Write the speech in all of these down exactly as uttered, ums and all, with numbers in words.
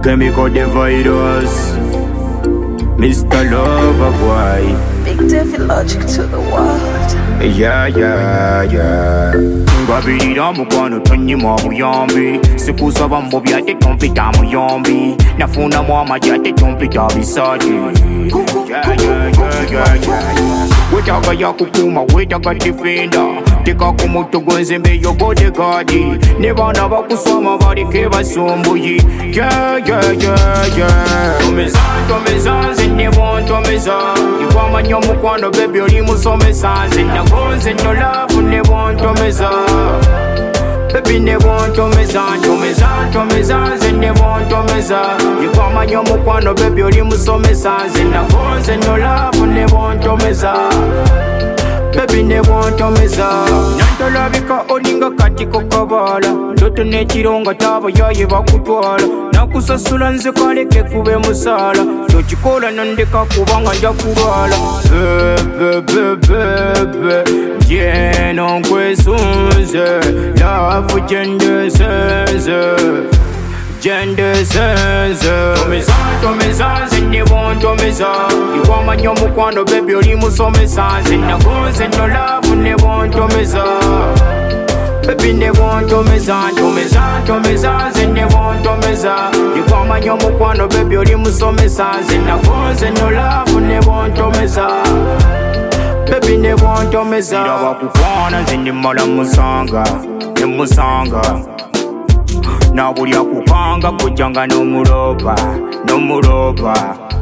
Chemical the virus, Mister Lover Boy. Big Devy Logic to the world. Yeah, yeah, yeah. Ngabirira mukwano tonyima buyambi. Sikusaba mbobi ate tompita muyambi. Nafuna mwamaji ate tompita bisati. Yeah, yeah, yeah, yeah, yeah. Wetaga ya kukuma, wetaga defender. Tika kumutu gwenze yo bodyguard. Nebana bakuswama barike basumbuyi. Yeah, yeah, yeah, yeah. Tomeza, tomeza, zinebo tomeza. Ikwamanya mukwano baby oli musomesa. Zinagonze no love nebo tomeza. Baby nebo tomeza, tomeza, tomeza, zinebo tomeza. Ikwamanya mukwano baby oli musomesa. Zinagonze no love nebo tomeza. Baby nebo tomeza. Nantolabika olinga kati kokabala. Ndoto nechironga tabo yaye bakutwala. Nakusasula nze kaleke kube musala. Tochikola nandeka kubanga nja kulwala. Bebe bebe bien on kwesunze. Love gender sense. Gender sense. Tomeza, tomeza, zinebo tomeza. Ikwamanya mukwano baby oli musomesa. Zinagonze no love nebo tomeza. Baby nebo tomeza, tomeza, tomeza, zinebo tomeza. Ikwamanya mukwano baby oli musomesa. Zinagonze no love nebo tomeza. Baby nebo tomeza. Ndaba kukwana zinimala musanga, ne musanga. Na buli akupanga kujanga n'omuloba, n'omuloba.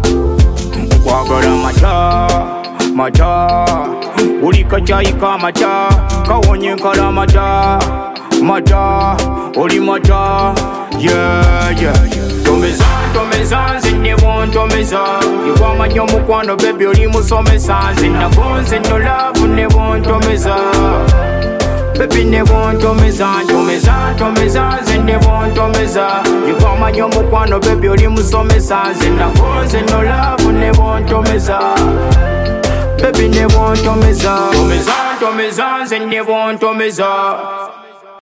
Kwagala mata, mata. Uli kachayi ka mata, kawonye nkala mata, mata. Oli mata, yeah, yeah. Tomeza, tomeza, zinebo tomeza. Ikwamanya mukwano baby oli musomesa. Zinagonze no love nebo tomeza. Baby nebo tomeza, tomeza, tomeza, zinebo tomeza. Ikwamanya mukwano baby oli musomesa. Zinagonze no love nebo tomeza. Baby nebo tomeza, tomeza, tomeza, zinebo tomeza.